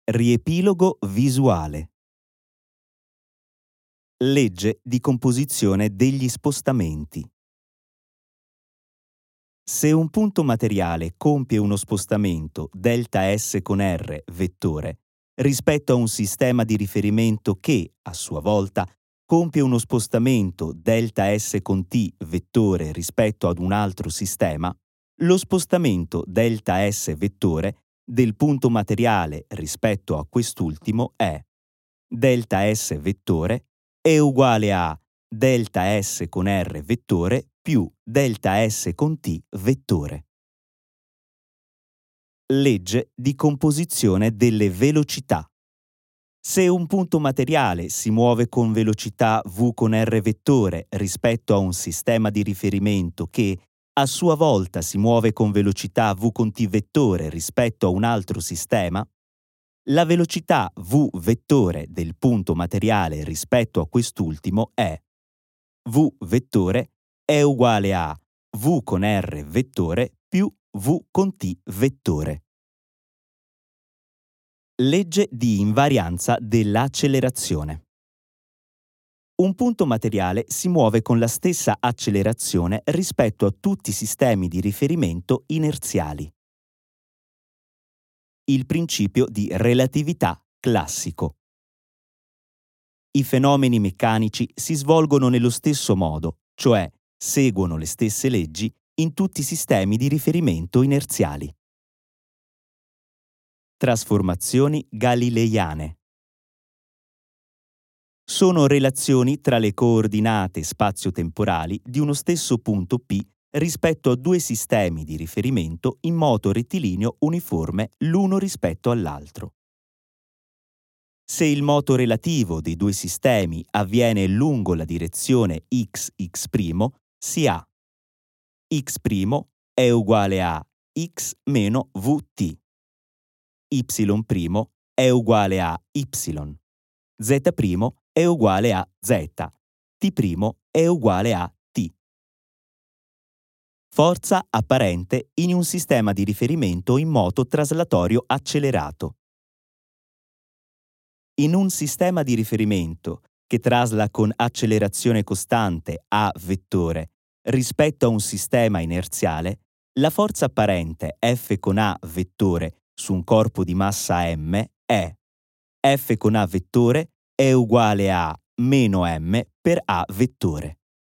Riepilogo visuale. Legge di composizione degli spostamenti. Se un punto materiale compie uno spostamento ΔS con R vettore rispetto a un sistema di riferimento che, a sua volta, compie uno spostamento ΔS con T vettore rispetto ad un altro sistema, lo spostamento ΔS vettore del punto materiale rispetto a quest'ultimo è ΔS vettore è uguale a ΔS con R vettore più ΔS con T vettore. Legge di composizione delle velocità. Se un punto materiale si muove con velocità v con R vettore rispetto a un sistema di riferimento che, a sua volta, si muove con velocità v con T vettore rispetto a un altro sistema, la velocità v vettore del punto materiale rispetto a quest'ultimo è v vettore è uguale a v con R vettore più v con T vettore. Legge di invarianza dell'accelerazione. Un punto materiale si muove con la stessa accelerazione rispetto a tutti i sistemi di riferimento inerziali. Il principio di relatività classico. I fenomeni meccanici si svolgono nello stesso modo, cioè seguono le stesse leggi in tutti i sistemi di riferimento inerziali. Trasformazioni galileiane. Sono relazioni tra le coordinate spazio-temporali di uno stesso punto P rispetto a due sistemi di riferimento in moto rettilineo uniforme l'uno rispetto all'altro. Se il moto relativo dei due sistemi avviene lungo la direzione x', si ha x' è uguale a x meno vt, y' è uguale a y, z' è uguale a z, t' è uguale a t. Forza apparente in un sistema di riferimento in moto traslatorio accelerato. In un sistema di riferimento che trasla con accelerazione costante a vettore rispetto a un sistema inerziale, la forza apparente F con A vettore su un corpo di massa m è F con A vettore è uguale a meno m per A vettore.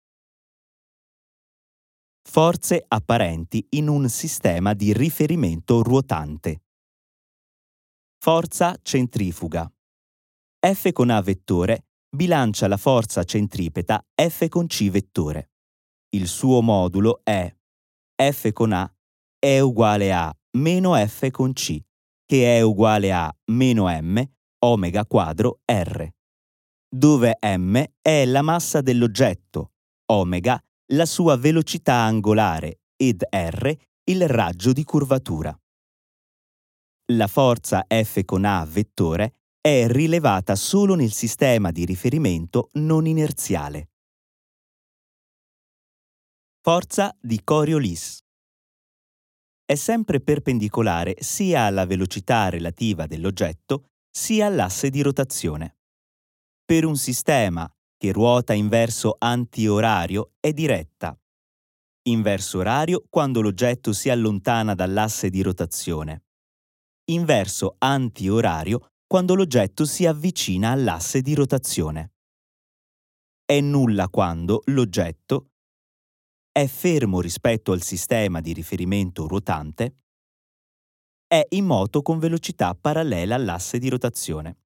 Forze apparenti in un sistema di riferimento ruotante. Forza centrifuga. F con A vettore bilancia la forza centripeta F con C vettore. Il suo modulo è F con A è uguale a meno F con C, che è uguale a meno m omega quadro R, dove m è la massa dell'oggetto, omega la sua velocità angolare ed R il raggio di curvatura. La forza F con A vettore è rilevata solo nel sistema di riferimento non inerziale. Forza di Coriolis. È sempre perpendicolare sia alla velocità relativa dell'oggetto sia all'asse di rotazione. Per un sistema che ruota in verso antiorario è diretta. In verso orario quando l'oggetto si allontana dall'asse di rotazione. In verso antiorario quando l'oggetto si avvicina all'asse di rotazione. È nulla quando l'oggetto è fermo rispetto al sistema di riferimento ruotante, è in moto con velocità parallela all'asse di rotazione.